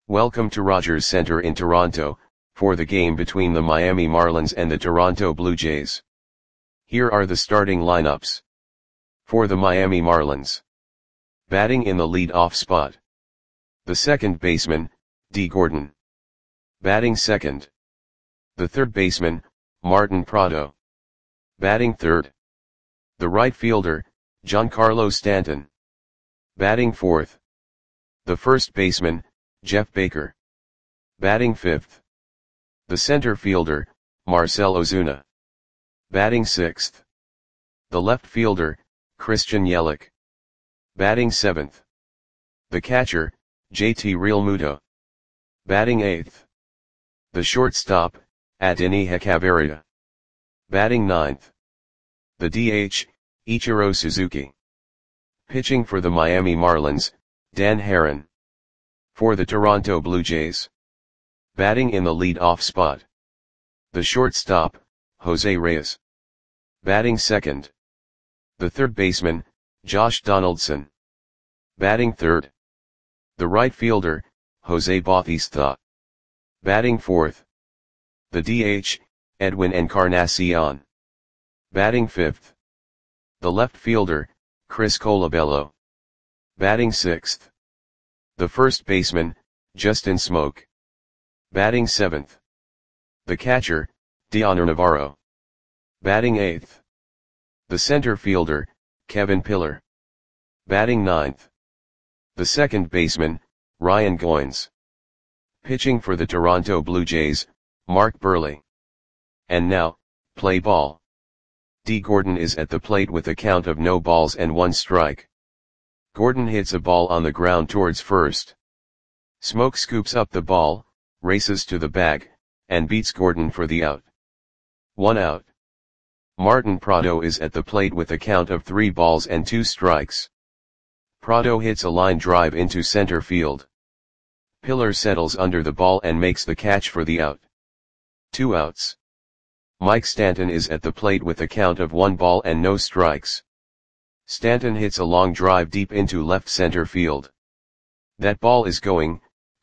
Welcome to Rogers Centre in Toronto, for the game between the Miami Marlins and the Toronto Blue Jays. Here are the starting lineups. For the Miami Marlins. Batting in the lead-off spot. The second baseman, Dee Gordon. Batting second. The third baseman, Martin Prado. Batting third. The right fielder, Giancarlo Stanton. Batting fourth. The first baseman, Jeff Baker. Batting fifth. The center fielder, Marcell Ozuna. Batting sixth. The left fielder, Christian Yelich. Batting seventh. The catcher, JT Realmuto. Batting eighth. The shortstop, Adeiny Hechavarria. Batting ninth. The DH, Ichiro Suzuki. Pitching for the Miami Marlins, Dan Haren. For the Toronto Blue Jays. Batting in the lead-off spot. The shortstop, Jose Reyes. Batting second. The third baseman, Josh Donaldson. Batting third. The right fielder, Jose Bautista. Batting fourth. The DH, Edwin Encarnacion. Batting fifth. The left fielder, Chris Colabello. Batting sixth. The first baseman, Justin Smoak. Batting seventh. The catcher, Dioner Navarro. Batting eighth. The center fielder, Kevin Pillar. Batting ninth. The second baseman, Ryan Goins. Pitching for the Toronto Blue Jays, Mark Buehrle. And now, play ball. Dee Gordon is at the plate with a count of no balls and one strike. Gordon hits a ball on the ground towards first. Smoak scoops up the ball, races to the bag, and beats Gordon for the out. 1 out. Martin Prado is at the plate with a count of 3 balls and 2 strikes. Prado hits a line drive into center field. Pillar settles under the ball and makes the catch for the out. 2 outs. Mike Stanton is at the plate with a count of 1 ball and no strikes. Stanton hits a long drive deep into left center field. That ball is gone.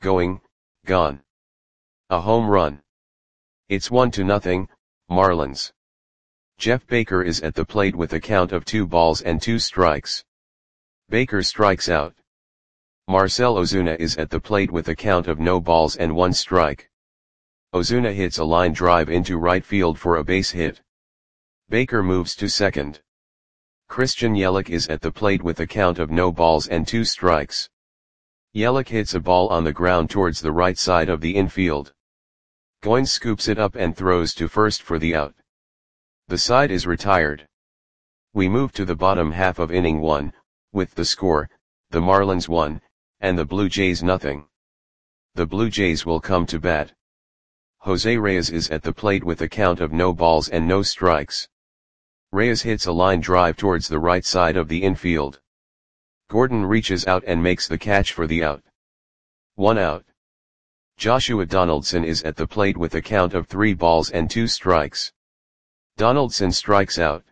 A home run. It's 1-0, Marlins. Jeff Baker is at the plate with a count of 2 balls and 2 strikes. Baker strikes out. Marcell Ozuna is at the plate with a count of no balls and 1 strike. Ozuna hits a line drive into right field for a base hit. Baker moves to second. Christian Yelich is at the plate with a count of no balls and 2 strikes. Yelich hits a ball on the ground towards the right side of the infield. Goins scoops it up and throws to first for the out. The side is retired. We move to the bottom half of inning 1, with the score, the Marlins 1, and the Blue Jays 0. The Blue Jays will come to bat. Jose Reyes is at the plate with a count of no balls and no strikes. Reyes hits a line drive towards the right side of the infield. Gordon reaches out and makes the catch for the out. 1 out. Joshua Donaldson is at the plate with a count of 3 balls and 2 strikes. Donaldson strikes out.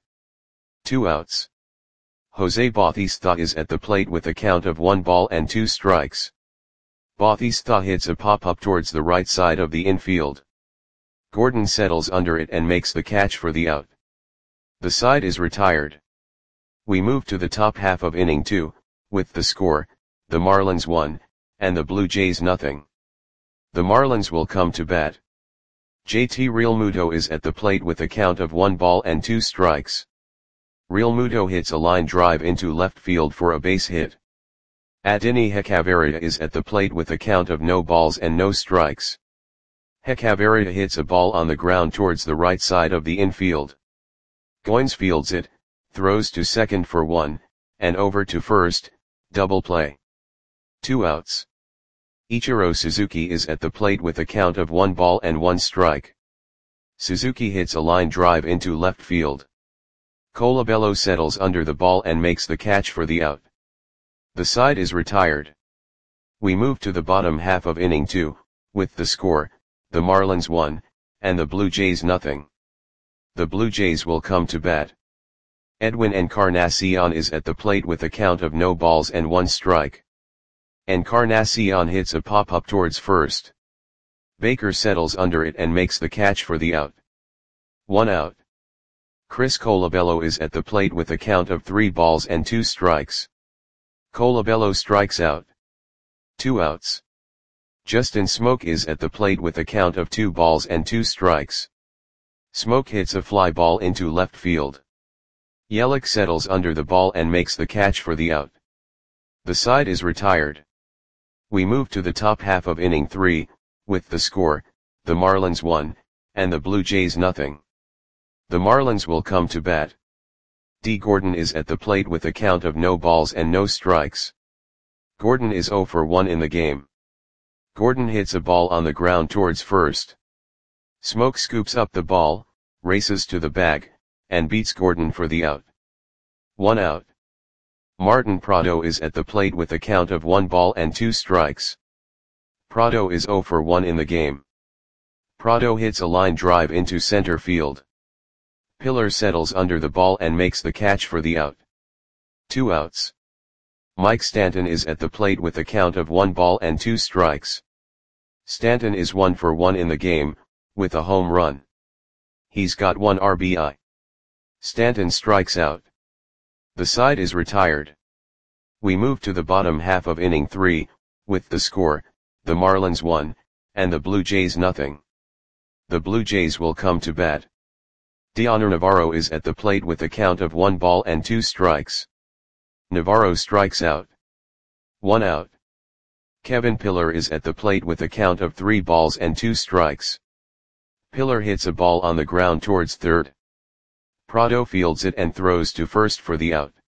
2 outs. Jose Bautista is at the plate with a count of 1 ball and 2 strikes. Bautista hits a pop-up towards the right side of the infield. Gordon settles under it and makes the catch for the out. The side is retired. We move to the top half of inning 2, with the score, the Marlins 1, and the Blue Jays 0. The Marlins will come to bat. JT Realmuto is at the plate with a count of 1 ball and 2 strikes. Realmuto hits a line drive into left field for a base hit. Adeiny Hechavarria is at the plate with a count of no balls and no strikes. Hechavarria hits a ball on the ground towards the right side of the infield. Goins fields it, throws to second for 1, and over to first, double play. 2 outs. Ichiro Suzuki is at the plate with a count of 1 ball and 1 strike. Suzuki hits a line drive into left field. Colabello settles under the ball and makes the catch for the out. The side is retired. We move to the bottom half of inning 2, with the score, the Marlins 1, and the Blue Jays 0. The Blue Jays will come to bat. Edwin Encarnacion is at the plate with a count of no balls and 1 strike. Encarnacion hits a pop-up towards first. Baker settles under it and makes the catch for the out. 1 out. Chris Colabello is at the plate with a count of 3 balls and 2 strikes. Colabello strikes out. 2 outs. Justin Smoke is at the plate with a count of 2 balls and 2 strikes. Smoke hits a fly ball into left field. Yelich settles under the ball and makes the catch for the out. The side is retired. We move to the top half of inning 3, with the score, the Marlins 1, and the Blue Jays nothing. The Marlins will come to bat. D. Gordon is at the plate with a count of no balls and no strikes. Gordon is 0 for 1 in the game. Gordon hits a ball on the ground towards first. Smoke scoops up the ball, races to the bag, and beats Gordon for the out. 1 out. Martin Prado is at the plate with a count of 1 ball and 2 strikes. Prado is 0 for 1 in the game. Prado hits a line drive into center field. Pillar settles under the ball and makes the catch for the out. 2 outs. Mike Stanton is at the plate with a count of 1 ball and 2 strikes. Stanton is 1 for 1 in the game, with a home run. He's got 1 RBI. Stanton strikes out. The side is retired. We move to the bottom half of inning 3, with the score, the Marlins 1, and the Blue Jays nothing. The Blue Jays will come to bat. Dioner Navarro is at the plate with a count of 1 ball and 2 strikes. Navarro strikes out. 1 out. Kevin Pillar is at the plate with a count of 3 balls and 2 strikes. Pillar hits a ball on the ground towards third. Prado fields it and throws to first for the out.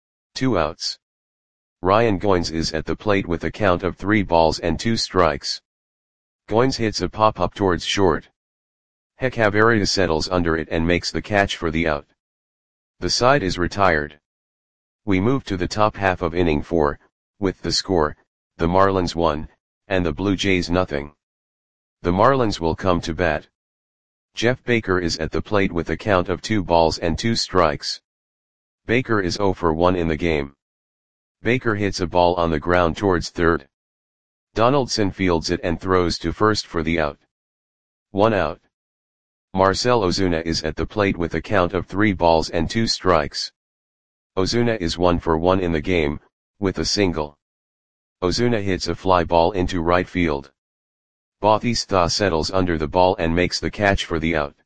2 outs. Ryan Goins is at the plate with a count of 3 balls and 2 strikes. Goins hits a pop-up towards short. Hechavarria settles under it and makes the catch for the out. The side is retired. We move to the top half of inning 4, with the score, the Marlins 1, and the Blue Jays nothing. The Marlins will come to bat. Jeff Baker is at the plate with a count of 2 balls and 2 strikes. Baker is 0 for 1 in the game. Baker hits a ball on the ground towards third. Donaldson fields it and throws to first for the out. 1 out. Marcell Ozuna is at the plate with a count of 3 balls and 2 strikes. Ozuna is 1 for 1 in the game, with a single. Ozuna hits a fly ball into right field. Bautista settles under the ball and makes the catch for the out.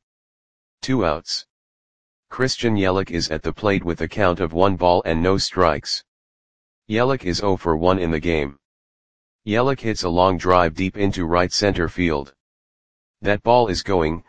2 outs. Christian Yelich is at the plate with a count of 1 ball and no strikes. Yelich is 0 for 1 in the game. Yelich hits a long drive deep into right center field. That ball is gone.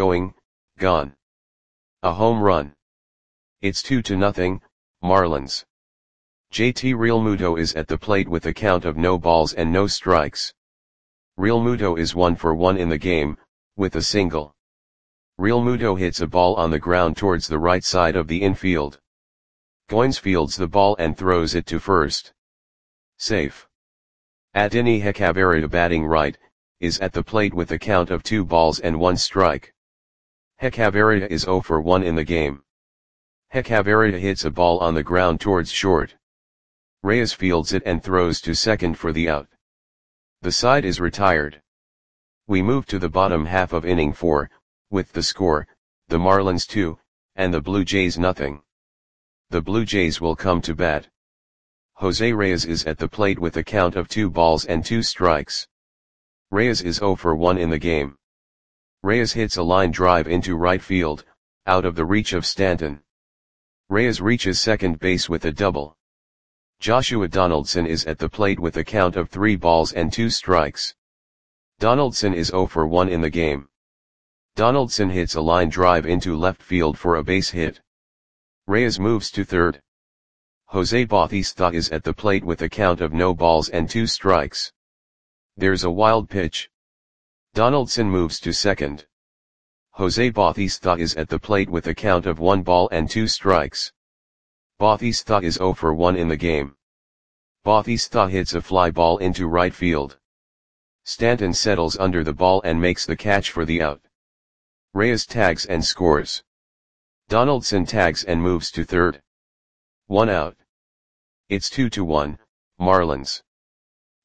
A home run. It's 2-0, Marlins. JT Realmuto is at the plate with a count of no balls and no strikes. Realmuto is 1 for 1 in the game, with a single. Realmuto hits a ball on the ground towards the right side of the infield. Goins fields the ball and throws it to first. Safe. Adeiny Hechavarria, batting right, is at the plate with a count of 2 balls and 1 strike. Hechavarria is 0 for 1 in the game. Hechavarria hits a ball on the ground towards short. Reyes fields it and throws to second for the out. The side is retired. We move to the bottom half of inning 4, with the score, the Marlins 2, and the Blue Jays nothing. The Blue Jays will come to bat. Jose Reyes is at the plate with a count of 2 balls and 2 strikes. Reyes is 0 for 1 in the game. Reyes hits a line drive into right field, out of the reach of Stanton. Reyes reaches second base with a double. Joshua Donaldson is at the plate with a count of 3 balls and 2 strikes. Donaldson is 0 for 1 in the game. Donaldson hits a line drive into left field for a base hit. Reyes moves to third. Jose Bautista is at the plate with a count of no balls and 2 strikes. There's a wild pitch. Donaldson moves to second. Jose Bautista is at the plate with a count of 1 ball and 2 strikes. Bautista is 0 for 1 in the game. Bautista hits a fly ball into right field. Stanton settles under the ball and makes the catch for the out. Reyes tags and scores. Donaldson tags and moves to third. 1 out. It's 2-1, Marlins.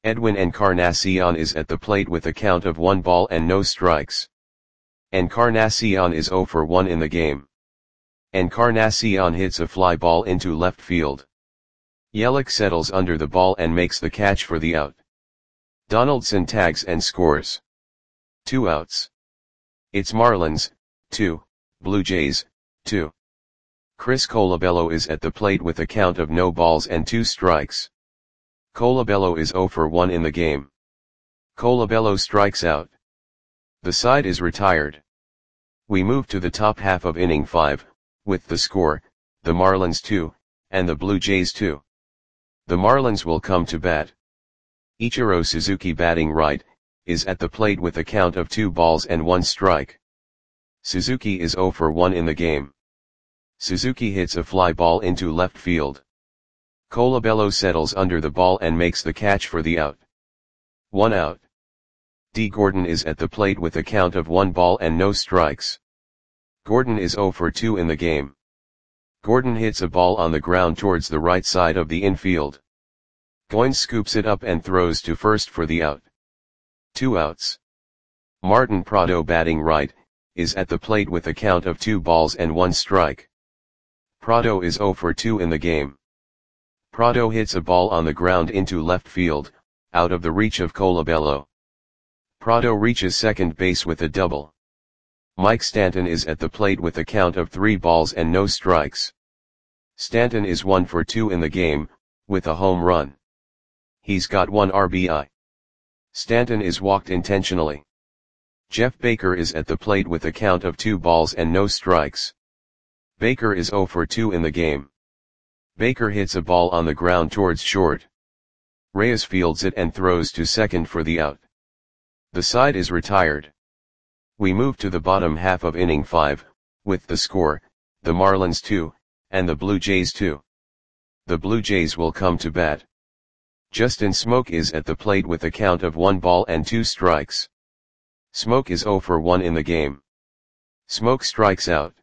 Edwin Encarnacion is at the plate with a count of 1 ball and no strikes. Encarnacion is 0 for 1 in the game. Encarnacion hits a fly ball into left field. Yelich settles under the ball and makes the catch for the out. Donaldson tags and scores. 2 outs. It's Marlins, 2, Blue Jays, 2. Chris Colabello is at the plate with a count of no balls and 2 strikes. Colabello is 0 for 1 in the game. Colabello strikes out. The side is retired. We move to the top half of inning 5, with the score, the Marlins 2, and the Blue Jays 2. The Marlins will come to bat. Ichiro Suzuki, batting right, is at the plate with a count of 2 balls and 1 strike. Suzuki is 0 for 1 in the game. Suzuki hits a fly ball into left field. Colabello settles under the ball and makes the catch for the out. 1 out. D. Gordon is at the plate with a count of 1 ball and no strikes. Gordon is 0 for 2 in the game. Gordon hits a ball on the ground towards the right side of the infield. Goins scoops it up and throws to first for the out. 2 outs. Martin Prado, batting right, is at the plate with a count of 2 balls and 1 strike. Prado is 0 for 2 in the game. Prado hits a ball on the ground into left field, out of the reach of Colabello. Prado reaches second base with a double. Mike Stanton is at the plate with a count of 3 balls and no strikes. Stanton is 1 for 2 in the game, with a home run. He's got 1 RBI. Stanton is walked intentionally. Jeff Baker is at the plate with a count of 2 balls and no strikes. Baker is 0 for 2 in the game. Baker hits a ball on the ground towards short. Reyes fields it and throws to second for the out. The side is retired. We move to the bottom half of inning 5, with the score, the Marlins 2, and the Blue Jays 2. The Blue Jays will come to bat. Justin Smoke is at the plate with a count of 1 ball and 2 strikes. Smoke is 0 for 1 in the game. Smoke strikes out.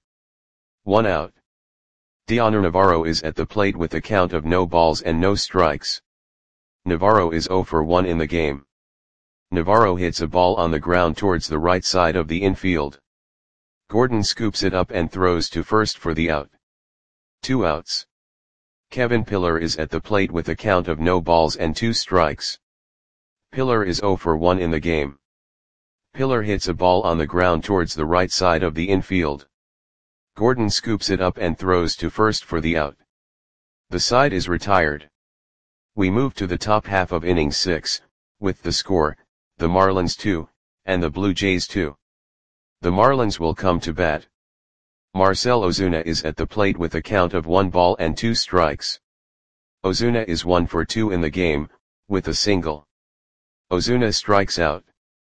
1 out. Dioner Navarro is at the plate with a count of no balls and no strikes. Navarro is 0 for 1 in the game. Navarro hits a ball on the ground towards the right side of the infield. Gordon scoops it up and throws to first for the out. 2 outs. Kevin Pillar is at the plate with a count of no balls and 2 strikes. Pillar is 0 for 1 in the game. Pillar hits a ball on the ground towards the right side of the infield. Gordon scoops it up and throws to first for the out. The side is retired. We move to the top half of inning 6, with the score, the Marlins 2, and the Blue Jays 2. The Marlins will come to bat. Marcell Ozuna is at the plate with a count of 1 ball and 2 strikes. Ozuna is 1 for 2 in the game, with a single. Ozuna strikes out.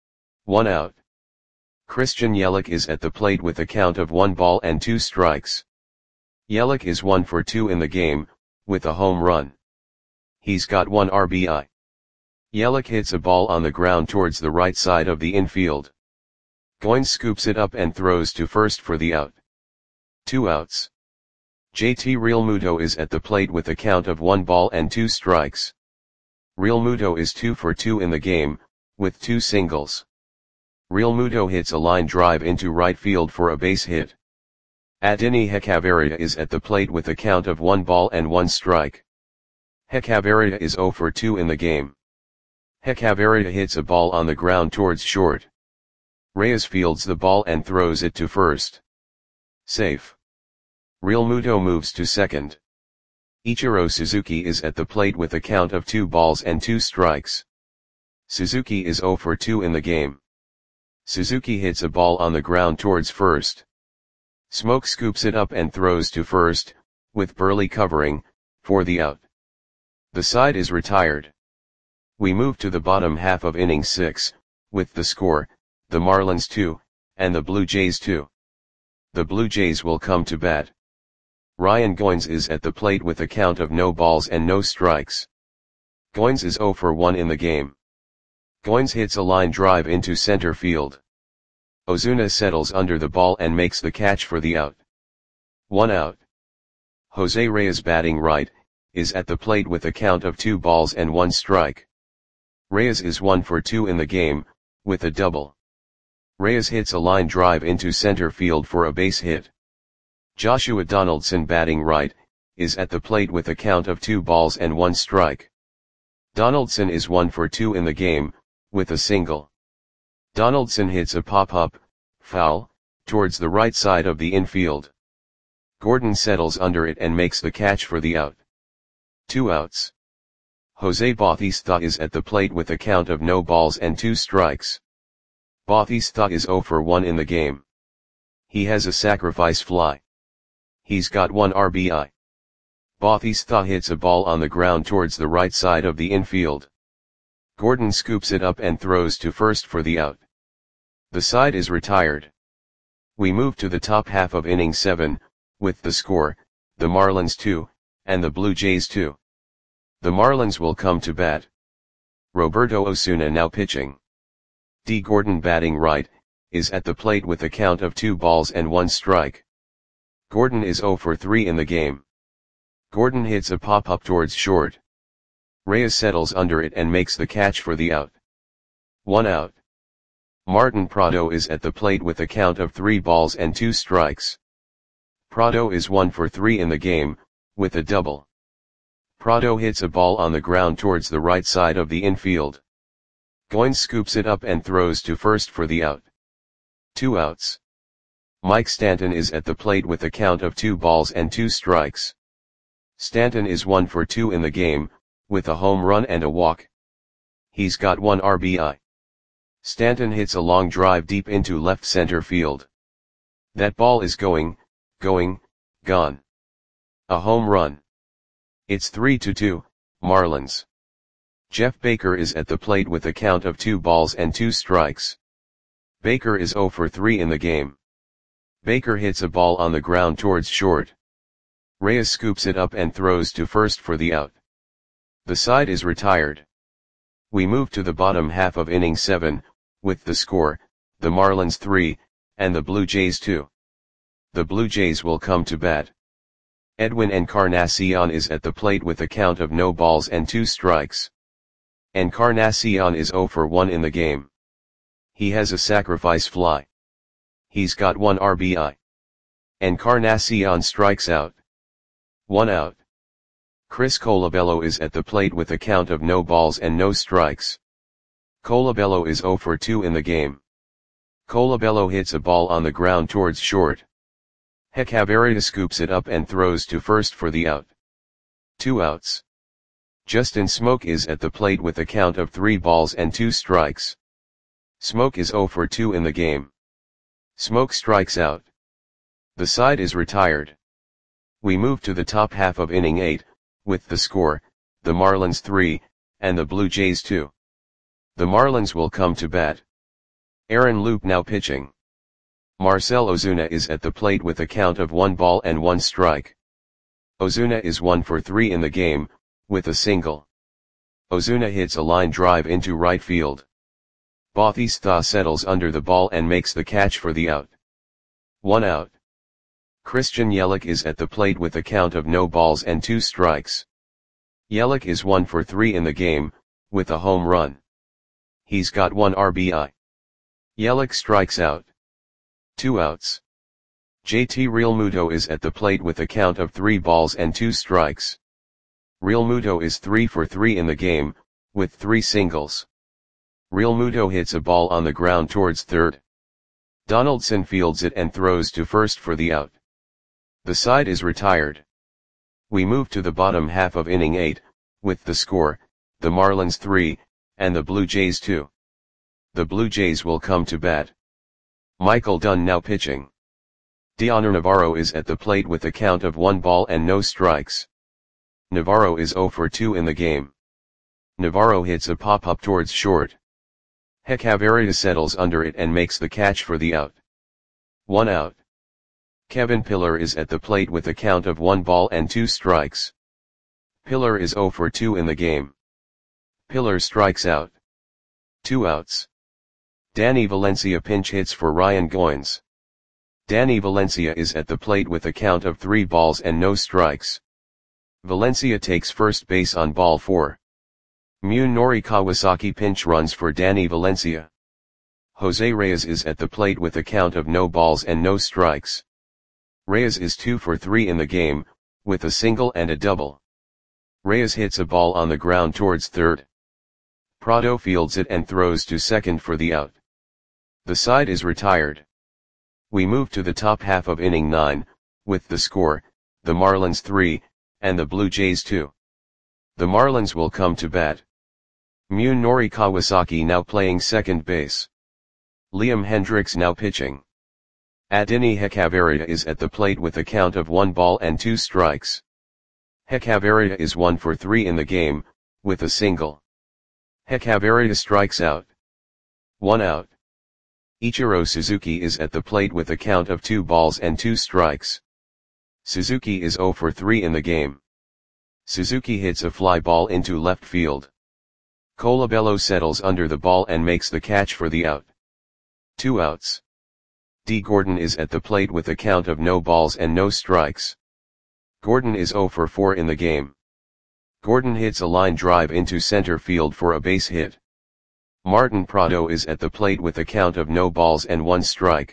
1 out. Christian Yelich is at the plate with a count of 1 ball and 2 strikes. Yelich is 1 for 2 in the game, with a home run. He's got 1 RBI. Yelich hits a ball on the ground towards the right side of the infield. Goins scoops it up and throws to first for the out. 2 outs. JT Realmuto is at the plate with a count of 1 ball and 2 strikes. Realmuto is 2 for 2 in the game, with 2 singles. Realmuto hits a line drive into right field for a base hit. Adeiny Hechavarria is at the plate with a count of 1 ball and 1 strike. Hechavarria is 0 for 2 in the game. Hechavarria hits a ball on the ground towards short. Reyes fields the ball and throws it to first. Safe. Realmuto moves to second. Ichiro Suzuki is at the plate with a count of 2 balls and 2 strikes. Suzuki is 0 for 2 in the game. Suzuki hits a ball on the ground towards first. Smoke scoops it up and throws to first, with Burley covering, for the out. The side is retired. We move to the bottom half of inning 6, with the score, the Marlins 2, and the Blue Jays 2. The Blue Jays will come to bat. Ryan Goins is at the plate with a count of no balls and no strikes. Goins is 0 for 1 in the game. Goins hits a line drive into center field. Ozuna settles under the ball and makes the catch for the out. 1 out. Jose Reyes, batting right, is at the plate with a count of 2 balls and 1 strike. Reyes is 1 for 2 in the game, with a double. Reyes hits a line drive into center field for a base hit. Joshua Donaldson, batting right, is at the plate with a count of 2 balls and 1 strike. Donaldson is 1 for 2 in the game, with a single. Donaldson hits a pop-up, foul, towards the right side of the infield. Gordon settles under it and makes the catch for the out. 2 outs. Jose Bautista is at the plate with a count of no balls and 2 strikes. Bautista is 0 for 1 in the game. He has a sacrifice fly. He's got 1 RBI. Bautista hits a ball on the ground towards the right side of the infield. Gordon scoops it up and throws to first for the out. The side is retired. We move to the top half of inning 7, with the score, the Marlins 2, and the Blue Jays 2. The Marlins will come to bat. Roberto Osuna now pitching. D. Gordon, batting right, is at the plate with a count of 2 balls and 1 strike. Gordon is 0 for 3 in the game. Gordon hits a pop-up towards short. Reyes settles under it and makes the catch for the out. 1 out. Martin Prado is at the plate with a count of 3 balls and 2 strikes. Prado is 1 for 3 in the game, with a double. Prado hits a ball on the ground towards the right side of the infield. Goins scoops it up and throws to first for the out. 2 outs. Mike Stanton is at the plate with a count of 2 balls and 2 strikes. Stanton is 1 for 2 in the game, with a home run and a walk. He's got 1 RBI. Stanton hits a long drive deep into left center field. That ball is gone. A home run. It's 3-2, Marlins. Jeff Baker is at the plate with a count of 2 balls and 2 strikes. Baker is 0 for 3 in the game. Baker hits a ball on the ground towards short. Reyes scoops it up and throws to first for the out. The side is retired. We move to the bottom half of inning 7, with the score, the Marlins 3, and the Blue Jays 2. The Blue Jays will come to bat. Edwin Encarnacion is at the plate with a count of no balls and 2 strikes. Encarnacion is 0 for 1 in the game. He has a sacrifice fly. He's got 1 RBI. Encarnacion strikes out. 1 out. Chris Colabello is at the plate with a count of no balls and no strikes. Colabello is 0 for 2 in the game. Colabello hits a ball on the ground towards short. Hechavarria scoops it up and throws to first for the out. 2 outs. Justin Smoke is at the plate with a count of 3 balls and 2 strikes. Smoke is 0 for 2 in the game. Smoke strikes out. The side is retired. We move to the top half of inning 8, with the score, the Marlins 3, and the Blue Jays 2. The Marlins will come to bat. Aaron Loup now pitching. Marcell Ozuna is at the plate with a count of 1 ball and 1 strike. Ozuna is 1 for 3 in the game, with a single. Ozuna hits a line drive into right field. Bautista settles under the ball and makes the catch for the out. 1 out. Christian Yelich is at the plate with a count of no balls and 2 strikes. Yelich is 1 for 3 in the game, with a home run. He's got 1 RBI. Yelich strikes out. 2 outs. JT Realmuto is at the plate with a count of 3 balls and 2 strikes. Realmuto is 3 for 3 in the game, with 3 singles. Realmuto hits a ball on the ground towards third. Donaldson fields it and throws to first for the out. The side is retired. We move to the bottom half of inning 8, with the score, the Marlins 3, and the Blue Jays 2. The Blue Jays will come to bat. Michael Dunn now pitching. Dioner Navarro is at the plate with a count of 1 ball and no strikes. Navarro is 0 for 2 in the game. Navarro hits a pop-up towards short. Hechavarria settles under it and makes the catch for the out. 1 out. Kevin Pillar is at the plate with a count of 1 ball and 2 strikes. Pillar is 0 for 2 in the game. Pillar strikes out. 2 outs. Danny Valencia pinch hits for Ryan Goins. Danny Valencia is at the plate with a count of 3 balls and no strikes. Valencia takes first base on ball 4. Munenori Kawasaki pinch runs for Danny Valencia. Jose Reyes is at the plate with a count of no balls and no strikes. Reyes is 2 for 3 in the game, with a single and a double. Reyes hits a ball on the ground towards third. Prado fields it and throws to second for the out. The side is retired. We move to the top half of inning 9, with the score, the Marlins 3, and the Blue Jays 2. The Marlins will come to bat. Munenori Kawasaki now playing second base. Liam Hendriks now pitching. Adeiny Hechavarria is at the plate with a count of 1 ball and 2 strikes. Hechavarria is 1 for 3 in the game, with a single. Hechavarria strikes out. 1 out. Ichiro Suzuki is at the plate with a count of 2 balls and 2 strikes. Suzuki is 0 for 3 in the game. Suzuki hits a fly ball into left field. Colabello settles under the ball and makes the catch for the out. 2 outs. D. Gordon is at the plate with a count of no balls and no strikes. Gordon is 0 for 4 in the game. Gordon hits a line drive into center field for a base hit. Martin Prado is at the plate with a count of no balls and 1 strike.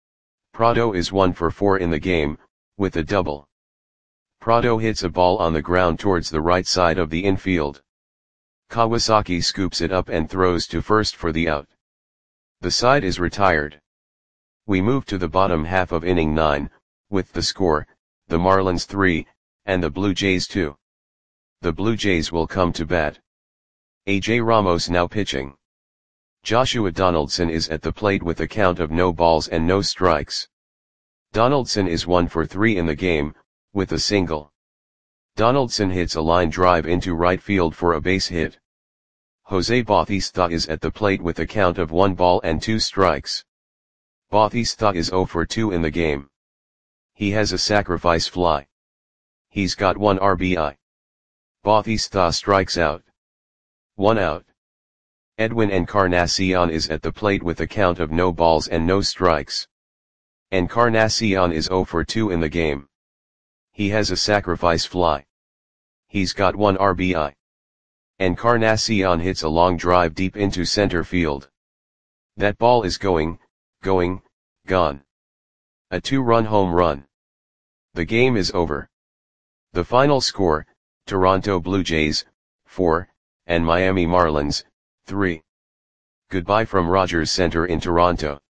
Prado is 1 for 4 in the game, with a double. Prado hits a ball on the ground towards the right side of the infield. Kawasaki scoops it up and throws to first for the out. The side is retired. We move to the bottom half of inning 9, with the score, the Marlins 3, and the Blue Jays 2. The Blue Jays will come to bat. A.J. Ramos now pitching. Joshua Donaldson is at the plate with a count of no balls and no strikes. Donaldson is 1 for 3 in the game, with a single. Donaldson hits a line drive into right field for a base hit. Jose Bautista is at the plate with a count of 1 ball and 2 strikes. Bautista is 0 for 2 in the game. He has a sacrifice fly. He's got 1 RBI. Bautista strikes out. 1 out. Edwin Encarnacion is at the plate with a count of no balls and no strikes. Encarnacion is 0 for 2 in the game. He has a sacrifice fly. He's got 1 RBI. Encarnacion hits a long drive deep into center field. That ball is going, gone. A 2-run home run. The game is over. The final score, Toronto Blue Jays, 4, and Miami Marlins, 3. Goodbye from Rogers Center in Toronto.